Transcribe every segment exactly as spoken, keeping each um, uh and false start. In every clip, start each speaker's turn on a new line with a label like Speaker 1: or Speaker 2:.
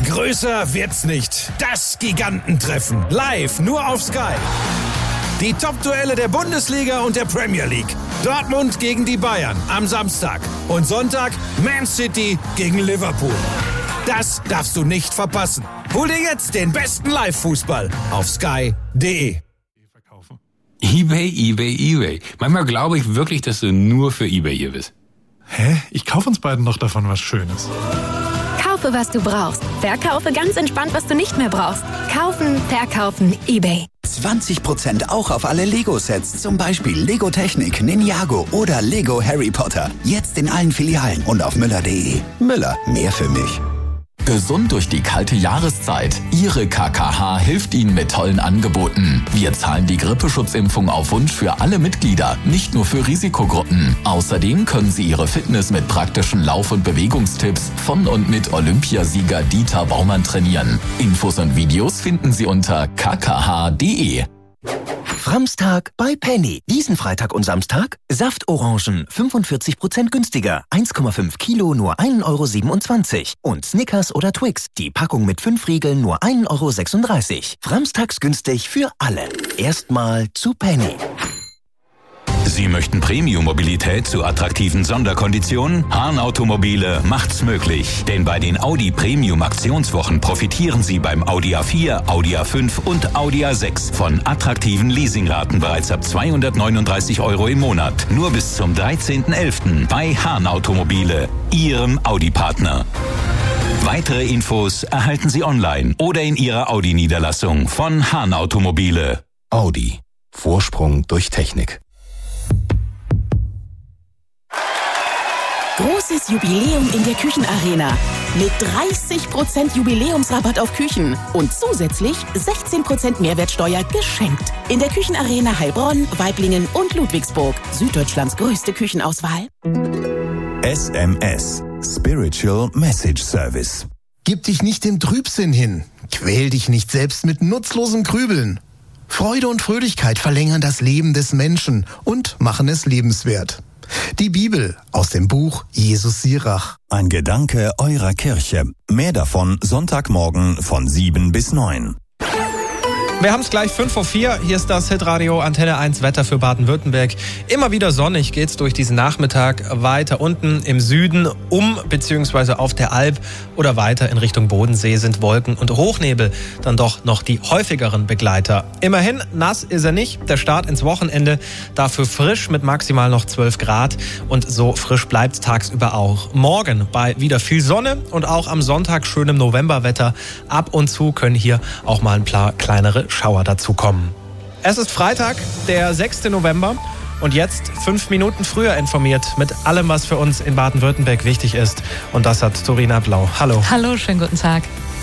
Speaker 1: Größer wird's nicht. Das Gigantentreffen. Live nur auf Sky. Die Top-Duelle der Bundesliga und der Premier League. Dortmund gegen die Bayern am Samstag. Und Sonntag Man City gegen Liverpool. Das darfst du nicht verpassen. Hol dir jetzt den besten Live-Fußball auf sky punkt de.
Speaker 2: eBay, eBay, eBay. Manchmal glaube ich wirklich, dass du nur für eBay hier bist.
Speaker 3: Hä? Ich kaufe uns beiden noch davon was Schönes.
Speaker 4: Kaufe, was du brauchst. Verkaufe ganz entspannt, was du nicht mehr brauchst. Kaufen, verkaufen, eBay.
Speaker 5: zwanzig Prozent auch auf alle Lego-Sets. Zum Beispiel Lego Technik, Ninjago oder Lego Harry Potter. Jetzt in allen Filialen und auf müller punkt de. Müller, mehr für mich.
Speaker 6: Gesund durch die kalte Jahreszeit. Ihre K K H hilft Ihnen mit tollen Angeboten. Wir zahlen die Grippeschutzimpfung auf Wunsch für alle Mitglieder, nicht nur für Risikogruppen. Außerdem können Sie Ihre Fitness mit praktischen Lauf- und Bewegungstipps von und mit Olympiasieger Dieter Baumann trainieren. Infos und Videos finden Sie unter k k h punkt de.
Speaker 7: Framstag bei Penny. Diesen Freitag und Samstag Saftorangen fünfundvierzig Prozent günstiger. eins Komma fünf Kilo nur ein Euro siebenundzwanzig. Und Snickers oder Twix. Die Packung mit fünf Riegeln nur ein Euro sechsunddreißig. Framstags günstig für alle. Erstmal zu Penny.
Speaker 8: Sie möchten Premium-Mobilität zu attraktiven Sonderkonditionen? Hahn Automobile macht's möglich. Denn bei den Audi Premium-Aktionswochen profitieren Sie beim Audi A vier, Audi A fünf und Audi A sechs von attraktiven Leasingraten bereits ab zweihundertneununddreißig Euro im Monat. Nur bis zum dreizehnten elften bei Hahn Automobile, Ihrem Audi-Partner. Weitere Infos erhalten Sie online oder in Ihrer Audi-Niederlassung von Hahn Automobile.
Speaker 9: Audi. Vorsprung durch Technik.
Speaker 10: Großes Jubiläum in der Küchenarena. Mit dreißig Prozent Jubiläumsrabatt auf Küchen. Und zusätzlich sechzehn Prozent Mehrwertsteuer geschenkt. In der Küchenarena Heilbronn, Waiblingen und Ludwigsburg. Süddeutschlands größte Küchenauswahl.
Speaker 9: S M S. Spiritual Message Service.
Speaker 11: Gib dich nicht dem Trübsinn hin. Quäl dich nicht selbst mit nutzlosem Grübeln. Freude und Fröhlichkeit verlängern das Leben des Menschen und machen es lebenswert. Die Bibel aus dem Buch Jesus Sirach.
Speaker 9: Ein Gedanke eurer Kirche. Mehr davon Sonntagmorgen von sieben bis neun.
Speaker 12: Wir haben es gleich fünf vor vier. Hier ist das Hitradio Antenne eins Wetter für Baden-Württemberg. Immer wieder sonnig geht's durch diesen Nachmittag weiter unten im Süden um bzw. auf der Alp oder weiter in Richtung Bodensee sind Wolken und Hochnebel dann doch noch die häufigeren Begleiter. Immerhin nass ist er nicht. Der Start ins Wochenende dafür frisch mit maximal noch zwölf Grad und so frisch bleibt's tagsüber auch. Morgen bei wieder viel Sonne und auch am Sonntag schönem Novemberwetter. Ab und zu können hier auch mal ein paar kleinere Schauer dazukommen. Es ist Freitag, der sechste November und jetzt fünf Minuten früher informiert mit allem, was für uns in Baden-Württemberg wichtig ist. Und das hat Torina Blau. Hallo.
Speaker 13: Hallo, schönen guten Tag.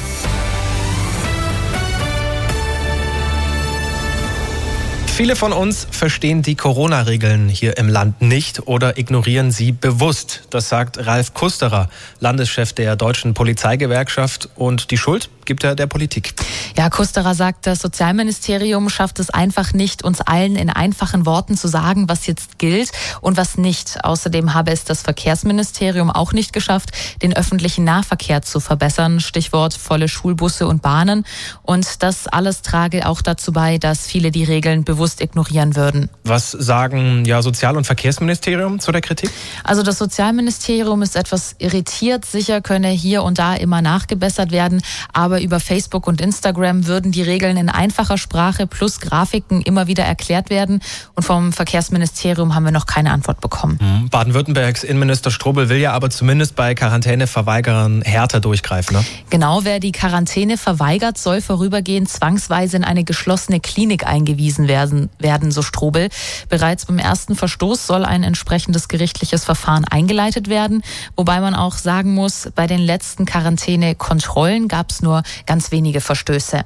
Speaker 12: Viele von uns verstehen die Corona-Regeln hier im Land nicht oder ignorieren sie bewusst. Das sagt Ralf Kusterer, Landeschef der Deutschen Polizeigewerkschaft. Und die Schuld gibt er der Politik.
Speaker 13: Ja, Kusterer sagt, das Sozialministerium schafft es einfach nicht, uns allen in einfachen Worten zu sagen, was jetzt gilt und was nicht. Außerdem habe es das Verkehrsministerium auch nicht geschafft, den öffentlichen Nahverkehr zu verbessern. Stichwort volle Schulbusse und Bahnen. Und das alles trage auch dazu bei, dass viele die Regeln bewusst ignorieren würden.
Speaker 12: Was sagen ja Sozial- und Verkehrsministerium zu der Kritik?
Speaker 13: Also das Sozialministerium ist etwas irritiert. Sicher könne hier und da immer nachgebessert werden, aber über Facebook und Instagram würden die Regeln in einfacher Sprache plus Grafiken immer wieder erklärt werden. Und vom Verkehrsministerium haben wir noch keine Antwort bekommen.
Speaker 12: Baden-Württembergs Innenminister Strobel will ja aber zumindest bei Quarantäneverweigerern härter durchgreifen, ne?
Speaker 13: Genau, wer die Quarantäne verweigert, soll vorübergehend zwangsweise in eine geschlossene Klinik eingewiesen werden. werden, so Strobel. Bereits beim ersten Verstoß soll ein entsprechendes gerichtliches Verfahren eingeleitet werden, wobei man auch sagen muss, bei den letzten Quarantänekontrollen gab es nur ganz wenige Verstöße.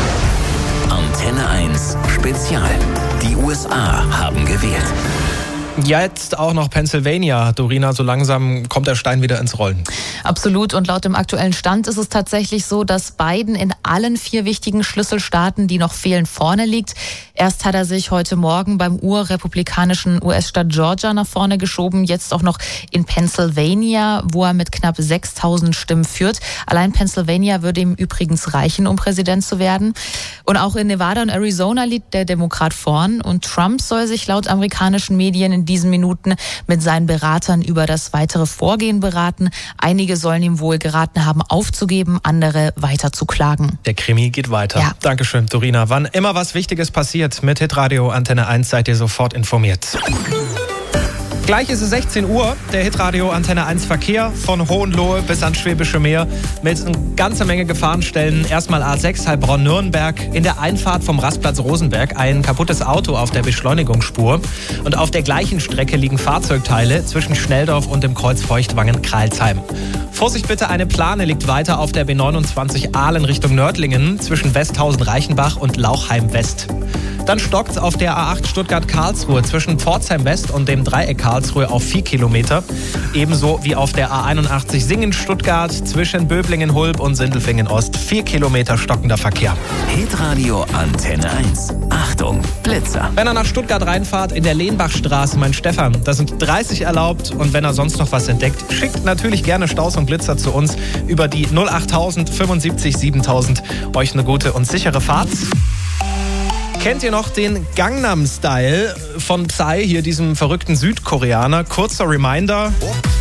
Speaker 5: Antenne eins Spezial. Die U S A haben gewählt.
Speaker 12: Jetzt auch noch Pennsylvania. Dorina, so langsam kommt der Stein wieder ins Rollen.
Speaker 13: Absolut. Und laut dem aktuellen Stand ist es tatsächlich so, dass Biden in allen vier wichtigen Schlüsselstaaten, die noch fehlen, vorne liegt. Erst hat er sich heute Morgen beim urrepublikanischen U S-Staat Georgia nach vorne geschoben. Jetzt auch noch in Pennsylvania, wo er mit knapp sechstausend Stimmen führt. Allein Pennsylvania würde ihm übrigens reichen, um Präsident zu werden. Und auch in Nevada und Arizona liegt der Demokrat vorn. Und Trump soll sich laut amerikanischen Medien in diesen Minuten mit seinen Beratern über das weitere Vorgehen beraten. Einige sollen ihm wohl geraten haben, aufzugeben, andere weiter zu klagen.
Speaker 12: Der Krimi geht weiter.
Speaker 13: Ja.
Speaker 12: Dankeschön, Dorina. Wann immer was Wichtiges passiert, mit Hitradio Antenne eins seid ihr sofort informiert. Gleich ist es sechzehn Uhr, der Hitradio Antenne eins Verkehr von Hohenlohe bis ans Schwäbische Meer mit einer ganzen Menge Gefahrenstellen. Erstmal A sechs Heilbronn-Nürnberg, in der Einfahrt vom Rastplatz Rosenberg ein kaputtes Auto auf der Beschleunigungsspur. Und auf der gleichen Strecke liegen Fahrzeugteile zwischen Schnelldorf und dem Kreuz Feuchtwangen-Kreilsheim. Vorsicht bitte, eine Plane liegt weiter auf der B neunundzwanzig Aalen Richtung Nördlingen zwischen Westhausen-Reichenbach und Lauchheim-West. Dann stockt es auf der A acht Stuttgart-Karlsruhe zwischen Pforzheim-West und dem Dreieck Karlsruhe auf vier Kilometer. Ebenso wie auf der A einundachtzig Singen-Stuttgart zwischen Böblingen-Hulb und Sindelfingen-Ost. vier Kilometer stockender Verkehr.
Speaker 14: Hitradio Antenne eins. Achtung, Blitzer.
Speaker 12: Wenn er nach Stuttgart reinfahrt, in der Lehnbachstraße, mein Stefan, da sind dreißig erlaubt. Und wenn er sonst noch was entdeckt, schickt natürlich gerne Staus und Blitzer zu uns über die null achttausend fünfundsiebzig siebentausend. Euch eine gute und sichere Fahrt. Kennt ihr noch den Gangnam Style von Psy, hier diesem verrückten Südkoreaner? Kurzer Reminder.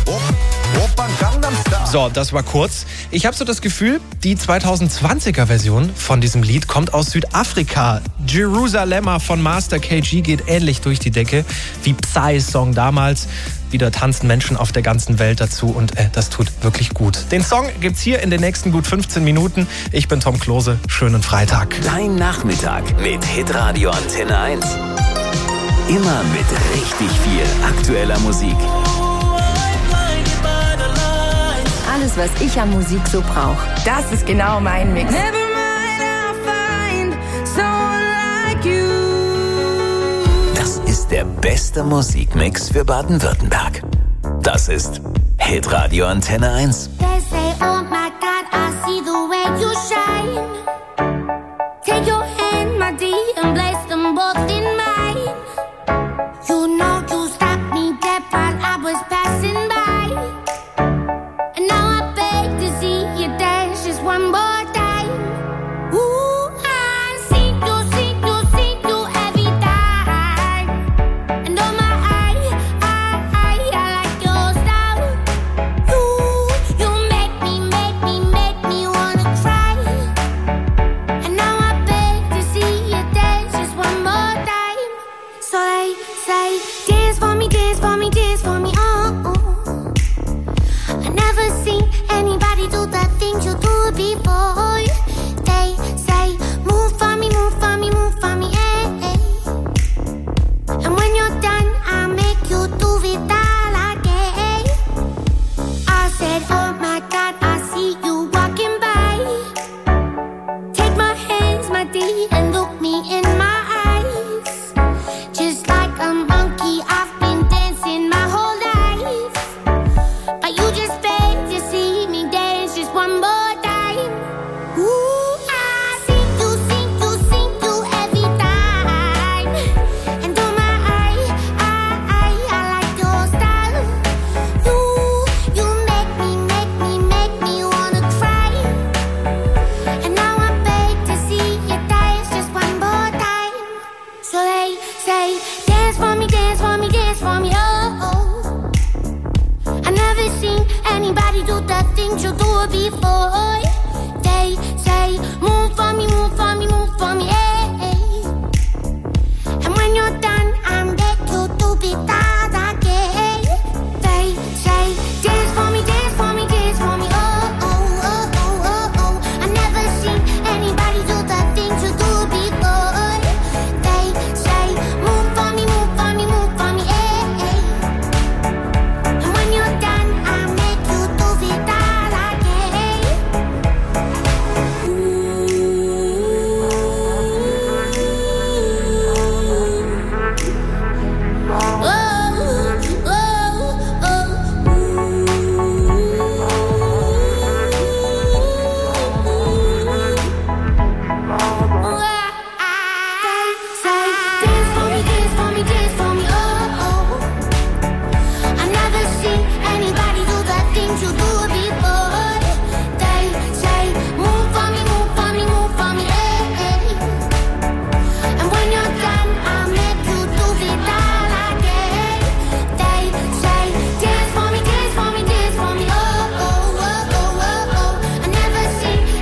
Speaker 12: So, das war kurz. Ich habe so das Gefühl, die zweitausendzwanziger Version von diesem Lied kommt aus Südafrika. Jerusalemma von Master K G geht ähnlich durch die Decke wie Psy's Song damals. Wieder tanzen Menschen auf der ganzen Welt dazu und äh, das tut wirklich gut. Den Song gibt's hier in den nächsten gut fünfzehn Minuten. Ich bin Tom Klose. Schönen Freitag.
Speaker 14: Dein Nachmittag mit Hitradio Antenne eins. Immer mit richtig viel aktueller Musik.
Speaker 15: Alles, was ich an Musik so brauche. Das ist genau mein Mix.
Speaker 14: Das ist der beste Musikmix für Baden-Württemberg. Das ist Hitradio Antenne eins.
Speaker 16: They say, oh my God, I see the way you shine.